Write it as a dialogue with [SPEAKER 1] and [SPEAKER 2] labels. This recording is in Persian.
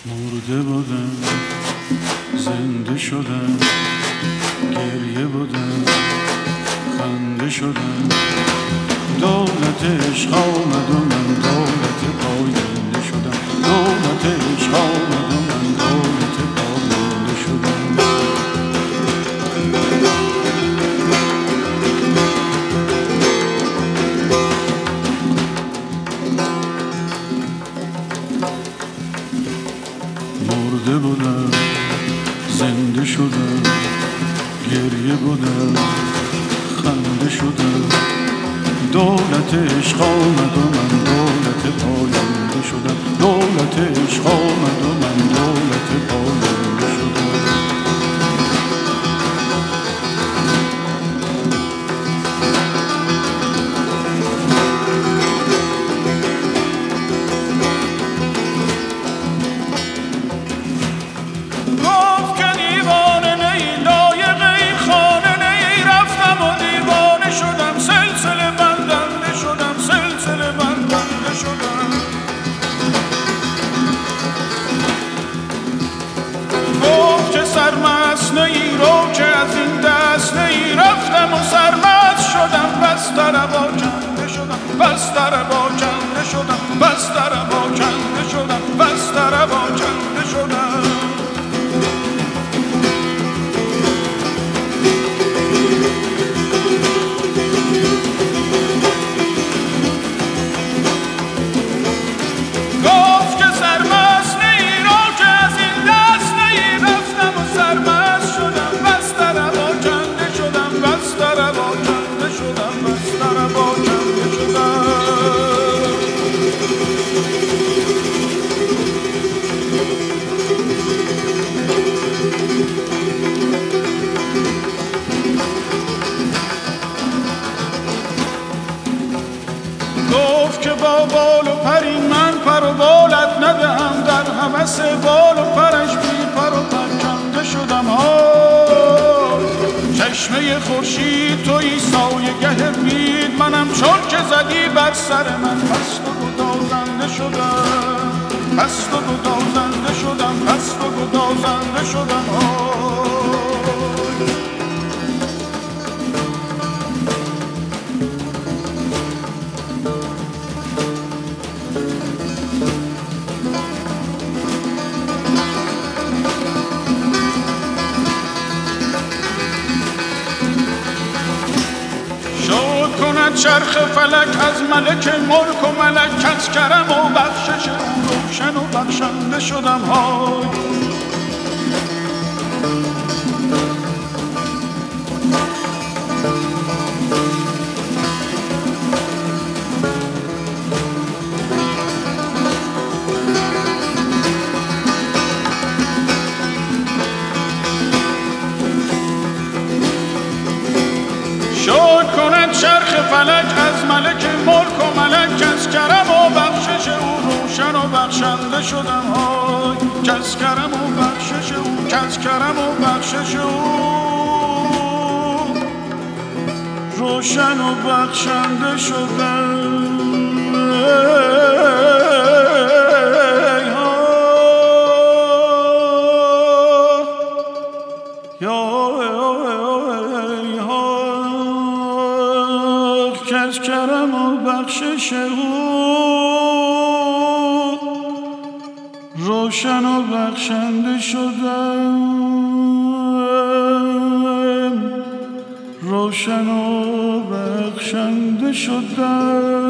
[SPEAKER 1] مرده بودم زنده شدم، گریه بودم خنده شدم. دولت عشق آمد و من دولت پاینده شدم. دولت عشق آمد و من دولت پاینده شدم. مرده بودم زنده شدم، گریه بودم خنده شدم. دولت عشق آمد و من دولت پاینده شدم. دولت عشق آمد و من دولت پاینده شدم.
[SPEAKER 2] سرمست نیرو که از این دست نی رفتم و سرمست شدم. بستر با کنده شدم، بستر با کنده شدم، بستر با کنده شدم، بستر با کنده شدم. گفت که با بال و پری من پر و بالت ندهم، در هوس بال و پرش بی پر و پرکنده شدم. چشمه خورشید تویی سایه گه بید، منم چون که زدی بر سر من پست و گدازنده شدم. پست و گدازنده شدم، پست و گدازنده شدم. چرخ فلک از ملک ملک و ملک، از کرم و بخشش او روشن و بخشنده شدم. های چرخ فلک از ملک ملک و ملک، از کرم و بخشش او روشن و بخشنده شدم. های کز کرم و بخشش او، کز کرم و بخشش او روشن و بخشنده شدم. از کرم و بخشش او روشن و بخشنده شدم. روشن و بخشنده شدم.